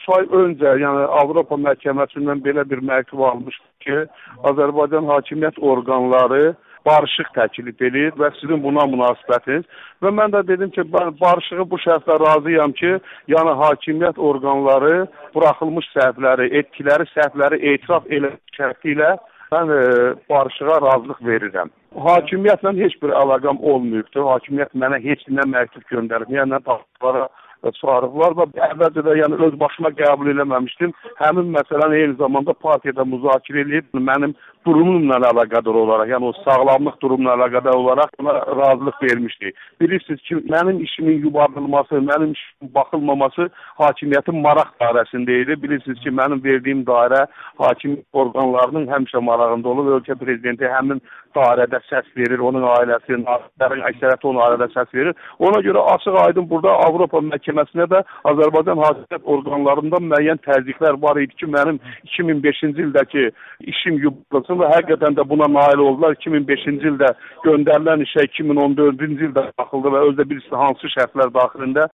3 ay öncə, yəni Avropa məhkəməsindən belə bir məktub almışdı ki, Azərbaycan hakimiyyət orqanları barışıq təklif edir və sizin buna münasibətiniz. Və mən də dedim ki, mən barışığı bu şərtlə razıyam ki, yəni hakimiyyət orqanları buraxılmış səhvləri, etkiləri, səhvləri etiraf elə şərti ilə mən barışığa razılıq verirəm. Hakimiyyətlə heç bir əlaqəm olmayıbdır. Hakimiyyət mənə heç nə məktub göndərib, yəni tapdıqlara çağırıblar və əvvəlcə də yəni öz başıma qəbul eləməmişdim. Həmin məsələni eyni zamanda partiyada müzakirə edib mənim durumumla əlaqədar olaraq, yəni o sağlamlıq durumuna əlaqədar olaraq buna razılıq vermişdik. Bilirsiniz ki, mənim işimin yuvarlanması, mənim işimin baxılmaması hakimiyyətin maraq dairəsində idi. Bilirsiniz ki, mənim verdiyim dairə hakimiyyət orqanlarının həmişə marağında olur. Ölkə prezidenti həmin dairədə səs verir, onun ailəsi, nazirlərin əksəriyyəti onun ailədə səs verir. Ona görə açıq aydın burada Avropa məhkəməsinə də Azərbaycan hakimiyyət orqanlarında müəyyən təzyiqlər var idi ki, mənim 2005-ci ildəki işim yuvarlansın və həqiqətən də buna nail oldular. 2005-ci ildə göndərilən işə 2014-cü ildə baxıldı və özdə birisi hansı şərtlər daxilində